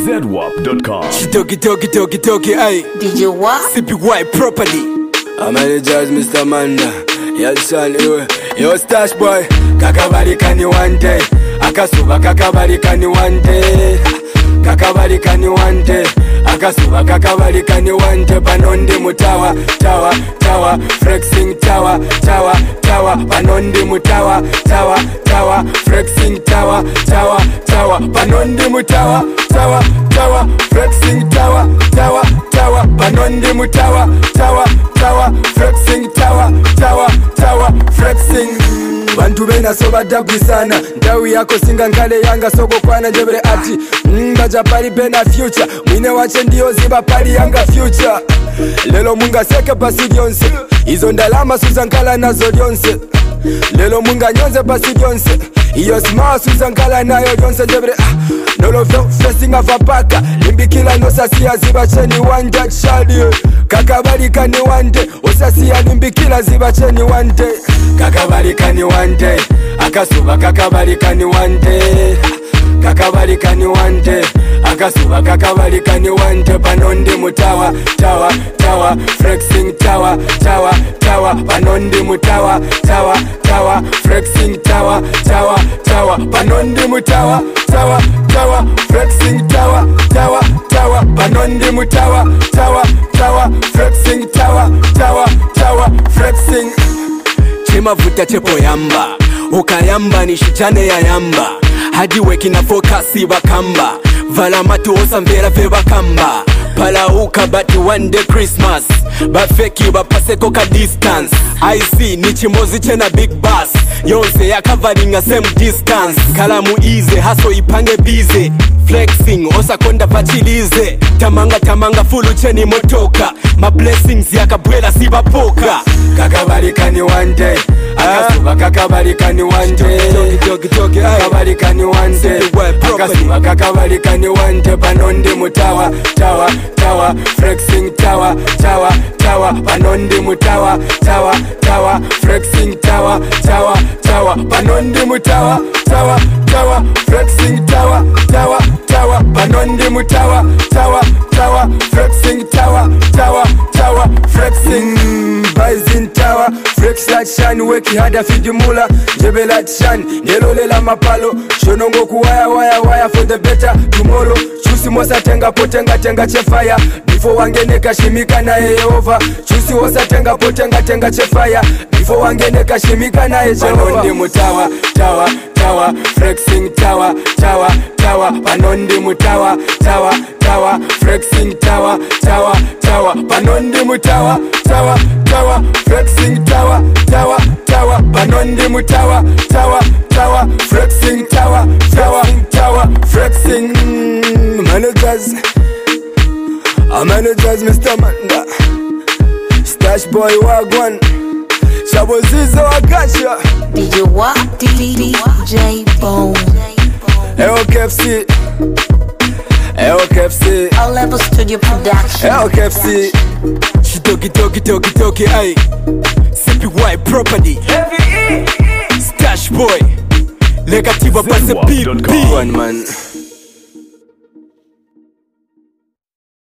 ZWAP.com. Toki, ay. DJ What? CPY properly. I'm managers, Mr. Manda. Yalsan, yo stash boy. Kakabarikani one day. Akasuba kakabarikani one day. Kakabarikani one day. Akasuba kakabarikani one day. Panondi mutawa, tawa, flexing tawa, panondi mutawa, tawa, flexing tawa, panondi mutawa, tawa, flexing tawa, panondi mutawa, tawa, flexing tawa, flexing. Bantu bena soba dabisana. Ndawi yako singa nkale yanga soko kwana njebele ati baja pali bena future. Mwine wache ndiyo ziba pali yanga future. Lelo munga seke pasi dionse. Izo ndalama suzankala nazo dionse. Lelo munga nyonze pasi dionse. Iyo smaa suzankala nayo dionse njebele Nolo facing avapaka. Limbikila no sasia ziba cheni one that shadi. Kakabarikani one day. Osasia limbikila ziba cheni one day. Kakabarikani one day. Akasuba kakabarikani one day. Kakabarikani one day. Akasuba kakabarikani one day. Panondi mutawa, tawa, flexing tawa, panondi mutawa, tawa, flexing tawa, panondi mutawa, tawa, flexing tawa, panondi mutawa, tawa, flexing tawa, flexing. Chemavuta chepo yamba. Ukayamba ni shichane ya yamba. Hadi weki na fokasi bakamba. Vala matu osa mbera fe bakamba. Pala uka bati one day Christmas. Bafeki bapase koka distance. I see ni chimozi chena big bass. Yonse ya covering a same distance. Kalamu easy haso ipange busy. Flexing osa konda pachilize. Tamanga fulu cheni motoka. My blessings yakabwela sibapoka. Kakabarikani one day. Akasuba kakabarikani one day. Kakabarikani one day. Akasuba kakabarikani one day. Panondi mutawa, tawa, flexing tawa, panondi mutawa, tawa, flexing tawa, panondi mutawa, tawa, flexing tawa, panondi mutawa, tawa, flexing tawa, flexing. Rising tower, flex like shine, weki hada fidimula, jebe like shine, nelolela mapalo, shonongo kuwaya for the better tomorrow. Chusi mosa tenga chefaya, before wangeneka shimika na Yehova. Chusi mosa tenga chefaya, before wangeneka shimika na Yehova. Panondi mutawa, tawa, flexing tawa, panondi mutawa, tawa, flexing tawa, panondi mutawa, tawa, flexing tawa, panondi mutawa, tawa, flexing tawa, flexing. Managers, Mr. Manda. Stash boy wagwan. Shabozizo wakasha. DJ What? DJ Bone. LKFC. All Level Studio Production. LKFC. Toki, ay. CPY property. Stash boy. Negative pase ZWAP.com. PP. One man.